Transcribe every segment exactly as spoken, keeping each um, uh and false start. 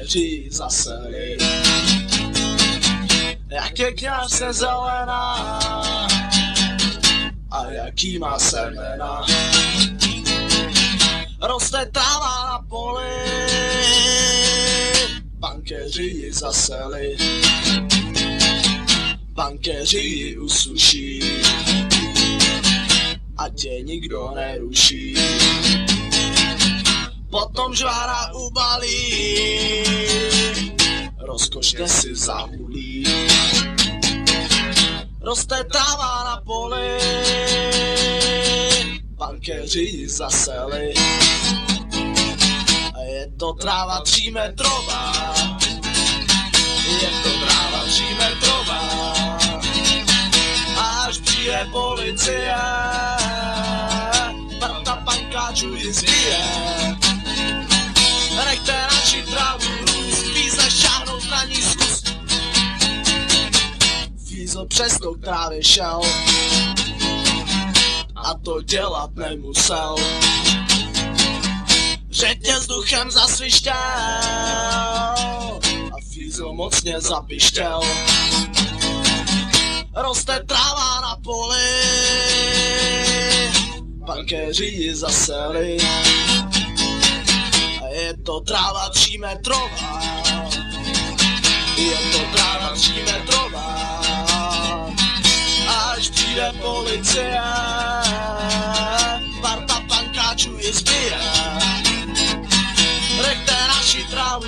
bankéři zaseli. Jak je kňažce zelená a jaký má semena. Roste tráva na poli, bankéři ji zaseli. Bankéři ji usuší, ať je nikdo neruší. Potom žvára ubalí, rozkošně si zahulí. Roste tráva na poli, bankéři ji zaseli. A je to tráva třímetrová, je to tráva třímetrová. Až přijde policie, parta pankáčů ji zbije. Nechte naši trávu růst, víze šáhnout na ní zkus. Fízl přes to k trávě šel a to dělat nemusel. Řetně vzduchem zasvištěl a Fízl mocně zapištěl. Roste tráva na poli, bankéři ji zaseli. A je to tráva třímetrová, je to tráva třímetrová. Až přijde policie, parta pankáčů ji zbije. Nechte naši trávu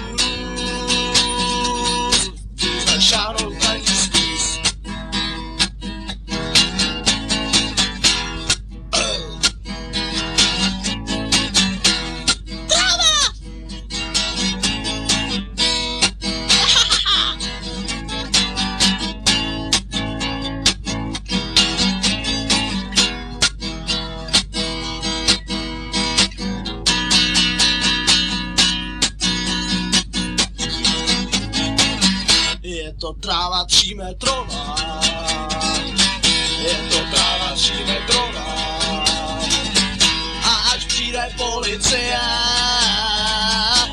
růst, začáhnout na ní zkus. Je to tráva třímetrová, je to tráva třímetrová. A až přijde policie,